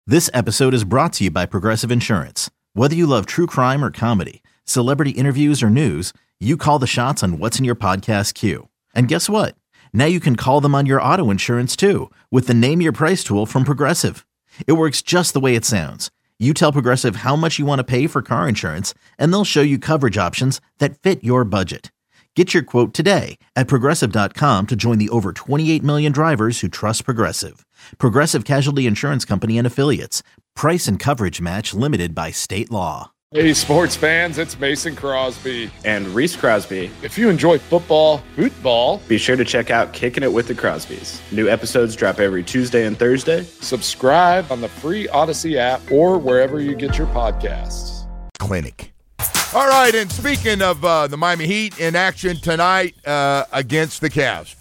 This episode is brought to you by Progressive Insurance. Whether you love true crime or comedy, celebrity interviews or news, you call the shots on what's in your podcast queue. And guess what? Now you can call them on your auto insurance too with the Name Your Price tool from Progressive. It works just the way it sounds. You tell Progressive how much you want to pay for car insurance, and they'll show you coverage options that fit your budget. Get your quote today at Progressive.com to join the over 28 million drivers who trust Progressive. Progressive Casualty Insurance Company and Affiliates. Price and coverage match limited by state law. Hey, sports fans, it's Mason Crosby. And Reese Crosby. If you enjoy football, be sure to check out Kicking It with the Crosbys. New episodes drop every Tuesday and Thursday. Subscribe on the free Odyssey app or wherever you get your podcasts. Clinic. All right, and speaking of the Miami Heat in action tonight against the Cavs,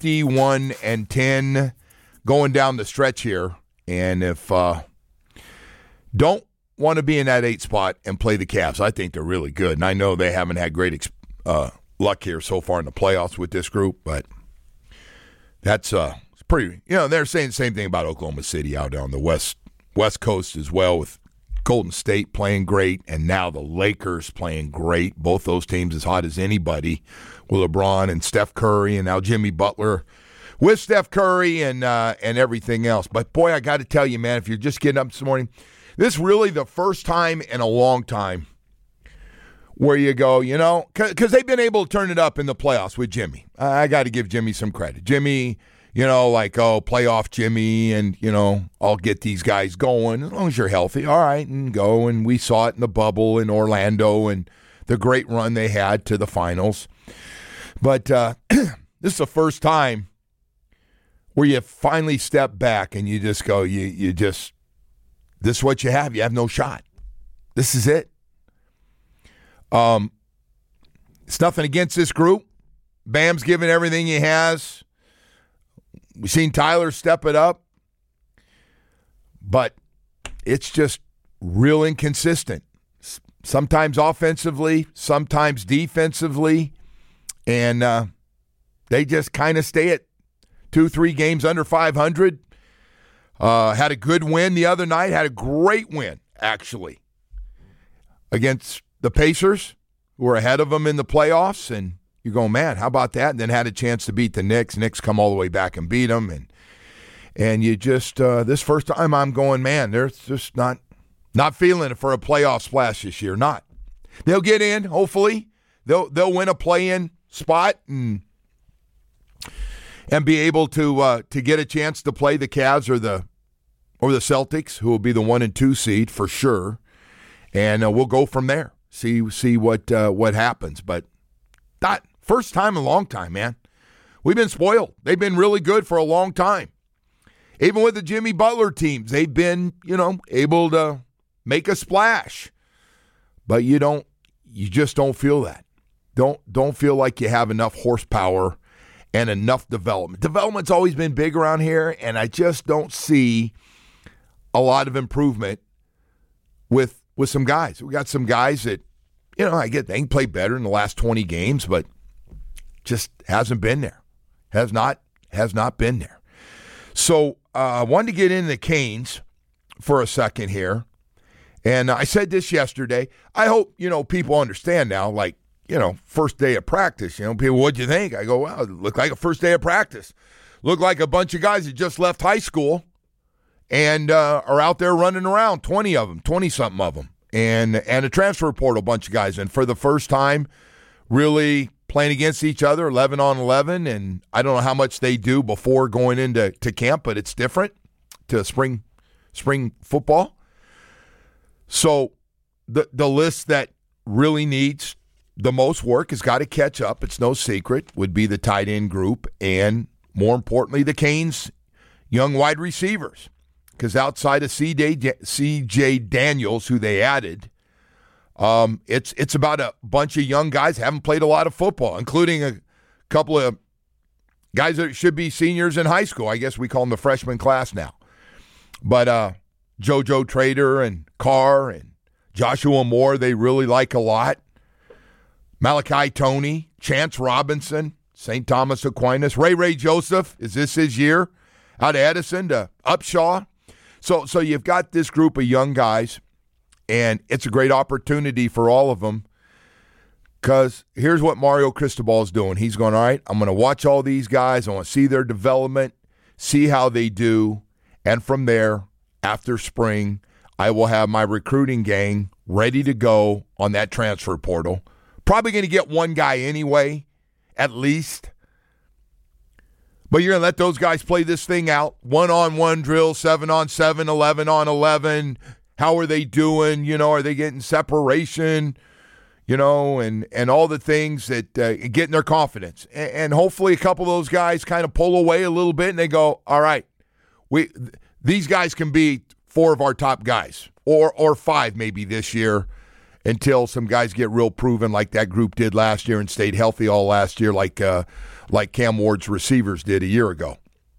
51-10 going down the stretch here. And if don't want to be in that 8 spot and play the Cavs, I think they're really good. And I know they haven't had great luck here so far in the playoffs with this group, but that's pretty, they're saying the same thing about Oklahoma City out on the West Coast as well, with Golden State playing great, and now the Lakers playing great. Both those teams as hot as anybody with LeBron and Steph Curry, and now Jimmy Butler with Steph Curry and everything else. But, boy, I got to tell you, man, if you're just getting up this morning, this is really the first time in a long time where you go, because they've been able to turn it up in the playoffs with Jimmy. I got to give Jimmy some credit. Jimmy, playoff Jimmy, and, I'll get these guys going as long as you're healthy. All right, and go. And we saw it in the bubble in Orlando and the great run they had to the finals. But this is the first time where you finally step back and you just go, this is what you have. You have no shot. This is it. It's nothing against this group. Bam's giving everything he has. We've seen Tyler step it up, but it's just real inconsistent. Sometimes offensively, sometimes defensively, and they just kind of stay at 2-3 games under 500. Had a good win the other night, had a great win, actually, against the Pacers, who were ahead of them in the playoffs, and you go, man, how about that? And then had a chance to beat the Knicks. Knicks come all the way back and beat them. And you just, this first time I'm going, man, they're just not feeling it for a playoff splash this year. Not. They'll get in, hopefully. They'll win a play-in spot and be able to get a chance to play the Cavs or the Celtics, who will be the 1 and 2 seed for sure. And we'll go from there. See what happens. But not first time in a long time, man. We've been spoiled. They've been really good for a long time. Even with the Jimmy Butler teams, they've been, able to make a splash. But you just don't feel that. Don't feel like you have enough horsepower and enough development. Development's always been big around here, and I just don't see a lot of improvement with some guys. We got some guys that, I get they can play better in the last 20 games, but just hasn't been there. Has not been there. So I wanted to get into the Canes for a second here. And I said this yesterday. I hope, people understand now, like, first day of practice, people, what'd you think? I go, well, it looked like a first day of practice. Looked like a bunch of guys that just left high school and are out there running around, 20 of them, 20-something of them. And a transfer portal bunch of guys. And for the first time, really playing against each other, 11 on 11. And I don't know how much they do before going into camp, but it's different to spring football. So the list that really needs the most work has got to catch up. It's no secret, would be the tight end group. And more importantly, the Canes' young wide receivers. Because outside of C.J. Daniels, who they added, it's about a bunch of young guys haven't played a lot of football, including a couple of guys that should be seniors in high school. I guess we call them the freshman class now. But JoJo Trader and Carr and Joshua Moore, they really like a lot. Malachi Toney, Chance Robinson, St. Thomas Aquinas, Ray Joseph. Is this his year? Out of Edison to Upshaw. So you've got this group of young guys, and it's a great opportunity for all of them. Because here's what Mario Cristobal is doing. He's going, all right, I'm going to watch all these guys. I want to see their development, see how they do. And from there, after spring, I will have my recruiting gang ready to go on that transfer portal. Probably going to get one guy anyway, at least. But you're going to let those guys play this thing out. 1-on-1 drill, 7-on-7, 11-on-11. How are they doing? Are they getting separation? And all the things that getting their confidence. And hopefully a couple of those guys kind of pull away a little bit and they go, all right, these guys can be 4 of our top guys or 5 maybe this year until some guys get real proven like that group did last year and stayed healthy all last year like Cam Ward's receivers did a year ago.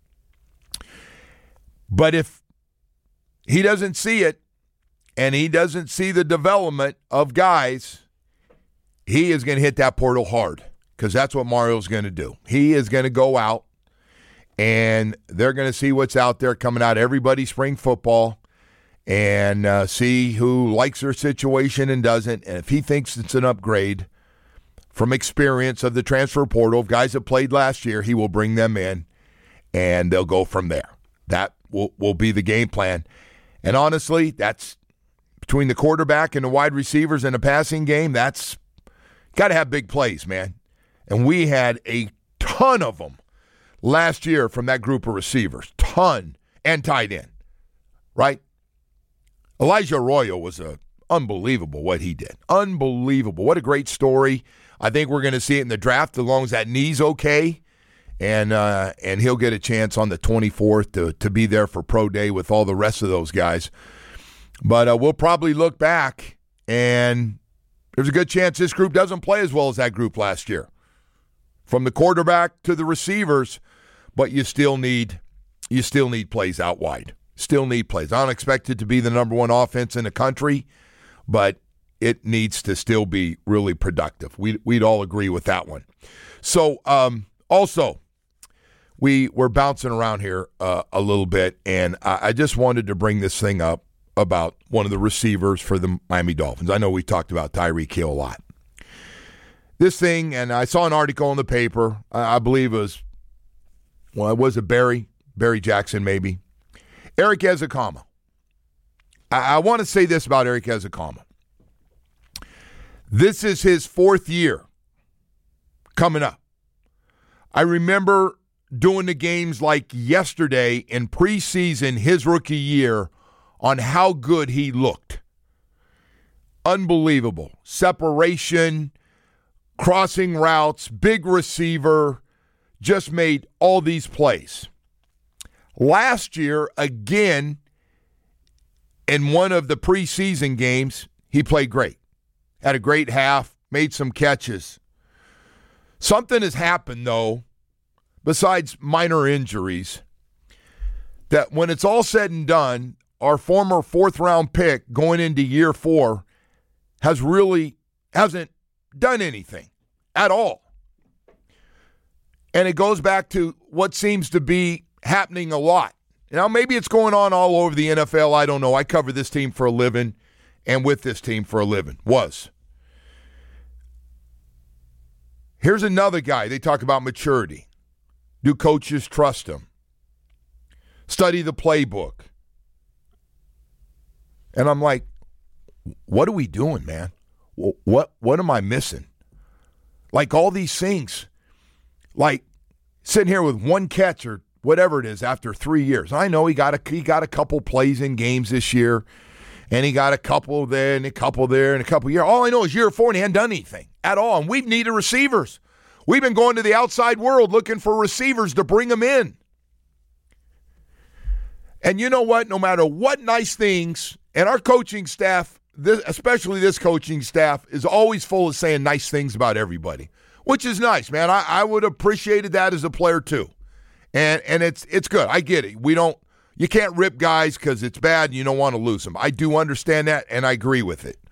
But if he doesn't see it and he doesn't see the development of guys, he is going to hit that portal hard because that's what Mario's going to do. He is going to go out, and they're going to see what's out there coming out everybody's spring football and see who likes their situation and doesn't. And if he thinks it's an upgrade from experience of the transfer portal of guys that played last year, he will bring them in, and they'll go from there. That will be the game plan. And honestly, that's between the quarterback and the wide receivers in the passing game, that's got to have big plays, man. And we had a ton of them last year from that group of receivers. Ton. And tight end. Right? Elijah Arroyo was unbelievable what he did. Unbelievable. What a great story. I think we're going to see it in the draft as long as that knee's okay. And he'll get a chance on the 24th to be there for Pro Day with all the rest of those guys. But we'll probably look back, and there's a good chance this group doesn't play as well as that group last year. From the quarterback to the receivers, but you still need plays out wide. Still need plays. I don't expect it to be the number 1 offense in the country, but it needs to still be really productive. We'd all agree with that one. So also, we're bouncing around here a little bit, and I just wanted to bring this thing up about one of the receivers for the Miami Dolphins. I know we talked about Tyreek Hill a lot. This thing, and I saw an article in the paper, I believe it was Barry Jackson maybe. Eric Ezukanma. I want to say this about Eric Ezukanma. This is his 4th year coming up. I remember doing the games like yesterday in preseason his rookie year on how good he looked. Unbelievable. Separation, crossing routes, big receiver, just made all these plays. Last year, again, in one of the preseason games, he played great. Had a great half, made some catches. Something has happened, though, besides minor injuries, that when it's all said and done, our former 4th-round pick going into year 4 hasn't done anything at all. And it goes back to what seems to be happening a lot. Now, maybe it's going on all over the NFL. I don't know. I cover this team for a living and with this team for a living. Here's another guy. They talk about maturity. Do coaches trust him? Study the playbook. And I'm like, what are we doing, man? What am I missing? Like all these things. Like sitting here with 1 catch or whatever it is after 3 years. I know he got a couple plays in games this year, and he got a couple there and a couple there and a couple here. All I know is year 4 and he hadn't done anything at all. And we've needed receivers. We've been going to the outside world looking for receivers to bring them in. And you know what? No matter what nice things, and our coaching staff, especially this coaching staff, is always full of saying nice things about everybody, which is nice, man. I would have appreciated that as a player too. And it's good. I get it. You can't rip guys because it's bad and you don't want to lose them. I do understand that, and I agree with it.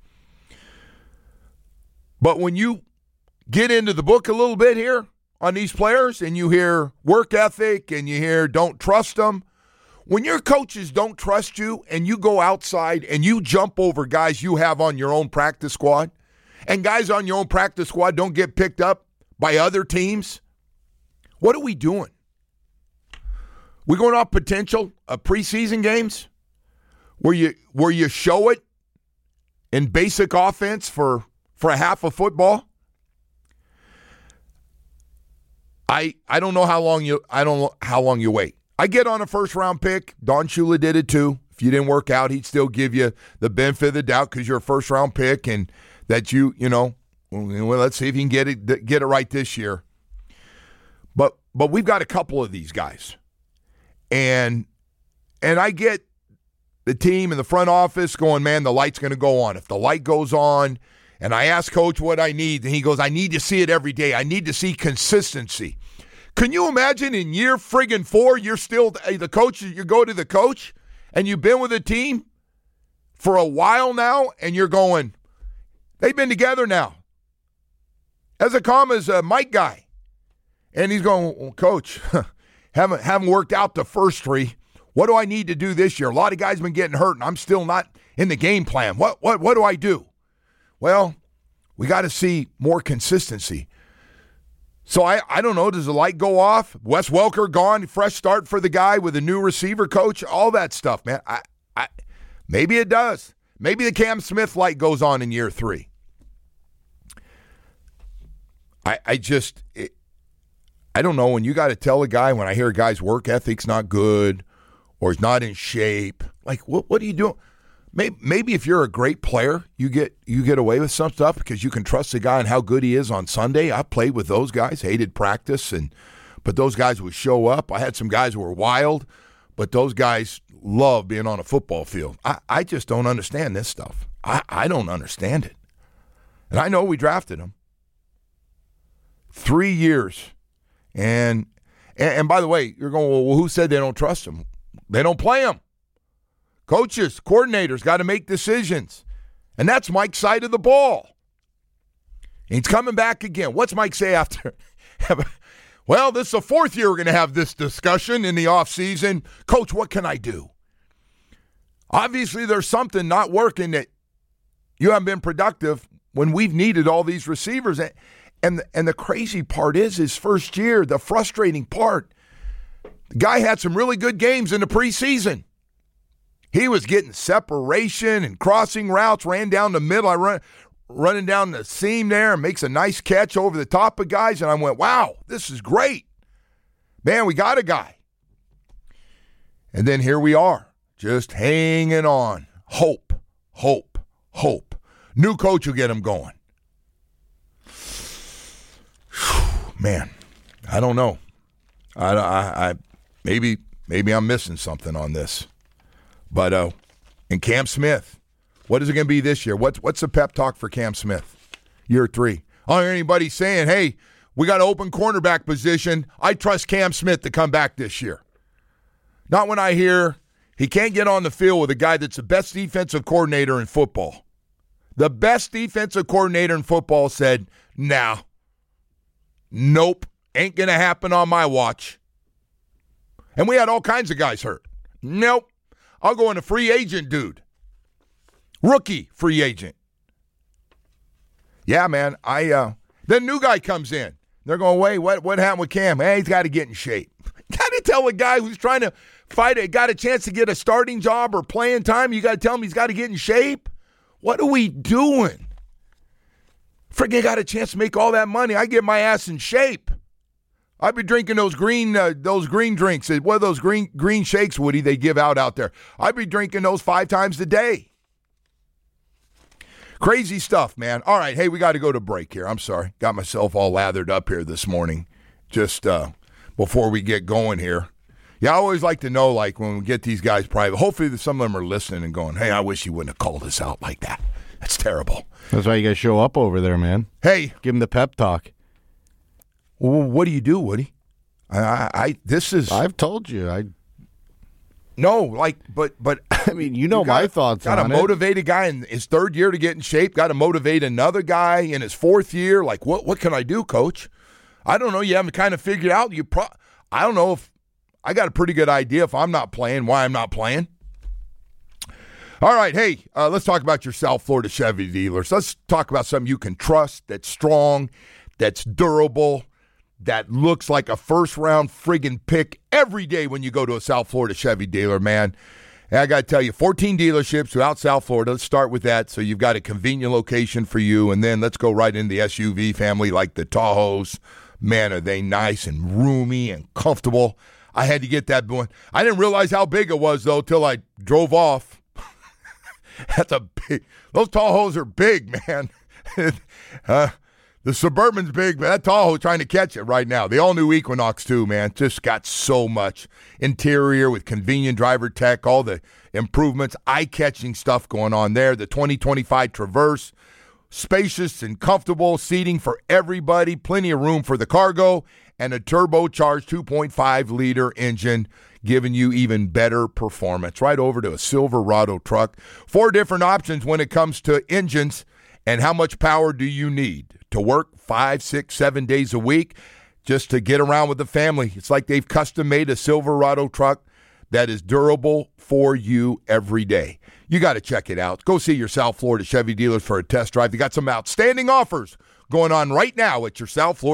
But when you get into the book a little bit here on these players and you hear work ethic and you hear don't trust them, when your coaches don't trust you and you go outside and you jump over guys you have on your own practice squad, and guys on your own practice squad don't get picked up by other teams, what are we doing? We going off potential of preseason games where you show it in basic offense for a half of football? I don't know how long you wait. I get on a first round pick. Don Shula did it too. If you didn't work out, he'd still give you the benefit of the doubt because you're a first round pick and that you know, well, let's see if you can get it right this year. But we've got a couple of these guys. And I get the team in the front office going, man, the light's going to go on. If the light goes on, and I ask Coach what I need, and he goes, I need to see it every day. I need to see consistency. Can you imagine in year friggin' 4, you're still the coach, you go to the coach, and you've been with a team for a while now, and you're going, they've been together now. Ezekama's a Mike guy. And he's going, well, Coach, haven't worked out the first 3. What do I need to do this year? A lot of guys been getting hurt, and I'm still not in the game plan. What do I do? Well, we got to see more consistency. So I don't know. Does the light go off? Wes Welker gone, fresh start for the guy with a new receiver coach, all that stuff, man. I maybe it does. Maybe the Cam Smith light goes on in year 3. I don't know. When you got to tell a guy, when I hear a guy's work ethic's not good or he's not in shape, like what are you doing? Maybe if you're a great player, you get away with some stuff because you can trust the guy and how good he is on Sunday. I played with those guys, hated practice, but those guys would show up. I had some guys who were wild, but those guys love being on a football field. I just don't understand this stuff. I don't understand it. And I know we drafted him. 3 years. And by the way, you're going, well, who said they don't trust him? They don't play him. Coaches, coordinators got to make decisions. And that's Mike's side of the ball. And he's coming back again. What's Mike say after? Well, this is the 4th year we're going to have this discussion in the offseason. Coach, what can I do? Obviously, there's something not working that you haven't been productive when we've needed all these receivers. And the crazy part is his first year, the frustrating part, the guy had some really good games in the preseason. He was getting separation and crossing routes, ran down the middle. Running down the seam there and makes a nice catch over the top of guys. And I went, wow, this is great. Man, we got a guy. And then here we are, just hanging on. Hope, hope, hope. New coach will get him going. Man, I don't know. I maybe I'm missing something on this. But and Cam Smith, what is it going to be this year? What's the pep talk for Cam Smith? Year 3. I don't hear anybody saying, hey, we got an open cornerback position. I trust Cam Smith to come back this year. Not when I hear he can't get on the field with a guy that's the best defensive coordinator in football. The best defensive coordinator in football said, nah, nope, ain't going to happen on my watch. And we had all kinds of guys hurt. Nope. I'll go in a free agent dude. Rookie free agent. Yeah, man. Then new guy comes in. They're going, wait, what happened with Cam? Hey, he's got to get in shape. Got to tell a guy who's trying to fight, got a chance to get a starting job or playing time, you got to tell him he's got to get in shape? What are we doing? Freaking got a chance to make all that money. I get my ass in shape. I'd be drinking those green drinks. What are those green shakes, Woody, they give out there? I'd be drinking those 5 times a day. Crazy stuff, man. All right, hey, we got to go to break here. I'm sorry. Got myself all lathered up here this morning just before we get going here. Yeah, I always like to know, like, when we get these guys private, hopefully some of them are listening and going, hey, I wish you wouldn't have called us out like that. That's terrible. That's why you guys show up over there, man. Hey. Give them the pep talk. Well, what do you do, Woody? I've told you. No, like, but I mean, you know my thoughts on it. Got to motivate a guy in his 3rd year to get in shape. Got to motivate another guy in his 4th year. Like, what can I do, Coach? I don't know. You haven't kind of figured out. I don't know if I got a pretty good idea if I'm not playing, why I'm not playing. All right, hey, let's talk about your South Florida Chevy dealers. Let's talk about something you can trust, that's strong, that's durable, that looks like a first-round friggin' pick every day when you go to a South Florida Chevy dealer, man. And I got to tell you, 14 dealerships throughout South Florida. Let's start with that. So you've got a convenient location for you, and then let's go right into the SUV family like the Tahoes. Man, are they nice and roomy and comfortable. I had to get that one. I didn't realize how big it was, though, till I drove off. That's a big. Those Tahoes are big, man. The Suburban's big, but that Tahoe's trying to catch it right now. The all-new Equinox, too, man. Just got so much interior with convenient driver tech, all the improvements, eye-catching stuff going on there. The 2025 Traverse, spacious and comfortable seating for everybody, plenty of room for the cargo, and a turbocharged 2.5-liter engine giving you even better performance. Right over to a Silverado truck. 4 different options when it comes to engines. And how much power do you need to work 5, 6, 7 days a week just to get around with the family? It's like they've custom-made a Silverado truck that is durable for you every day. You got to check it out. Go see your South Florida Chevy dealers for a test drive. They got some outstanding offers going on right now at your South Florida